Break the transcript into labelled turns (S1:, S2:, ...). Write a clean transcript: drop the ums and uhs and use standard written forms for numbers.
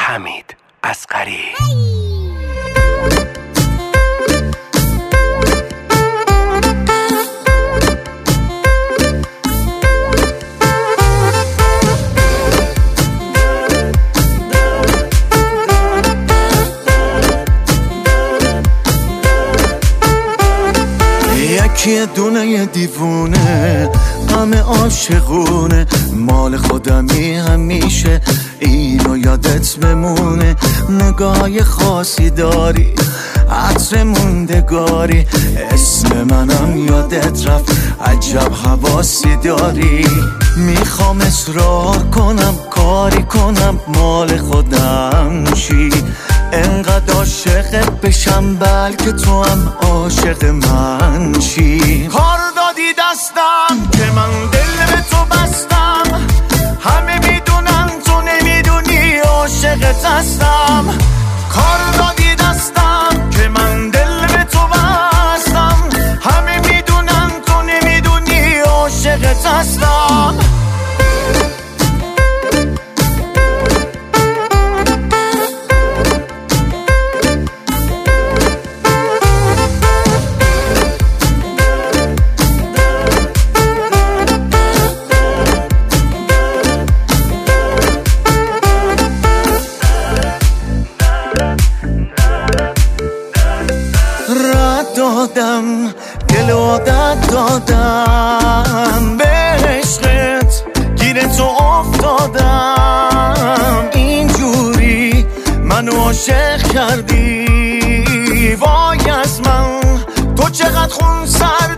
S1: حمید اصغری.
S2: یکی دونه دیوونه همه عاشقونه، مال خودمی همیشه اینو یادت بمونه. نگاه خاصی داری، عطر موندگاری، اسم منم یادت رفت، عجب حواسی داری. میخوام اصرار کنم کاری کنم مال خودم شی، انقدر عاشقت بشم بلکه تو هم عاشق من شی. کار دادی دستم که من دل به تو بستم، همه میدونن تو نمیدونی عاشقت هستم. کار دادی دستم که من دل به تو بستم، همه میدونن تو نمیدونی عاشقت هستم. دادم دل عادت دادم، به عشقت گیر تو افتادم. اینجوری منو عاشق کردی، وای از من تو چقدر خون سر